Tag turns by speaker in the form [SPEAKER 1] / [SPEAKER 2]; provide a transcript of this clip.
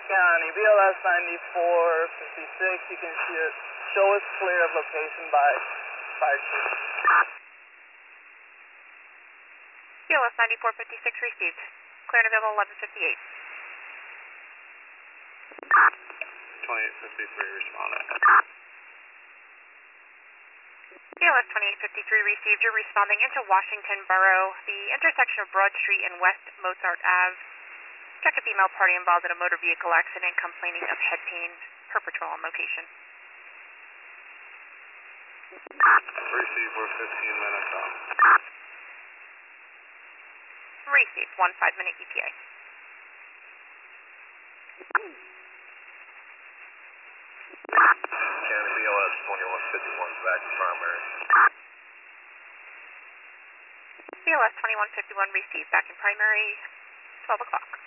[SPEAKER 1] County, BLS 9456, you can show us clear of location by fire chief.
[SPEAKER 2] BLS 9456 received. Clear and available 1158.
[SPEAKER 3] 2853 responded.
[SPEAKER 2] BLS 2853 received. You're responding into Washington Borough, the intersection of Broad Street and West Mozart Ave. Check a female party involved in a motor vehicle accident complaining of head pain. Per patrol on location.
[SPEAKER 3] Received, we're 15 minutes out.
[SPEAKER 2] Received, 1 5-minute ETA.
[SPEAKER 3] County BLS 2151 back to primary.
[SPEAKER 2] BLS 2151 received, back in primary, 12 o'clock.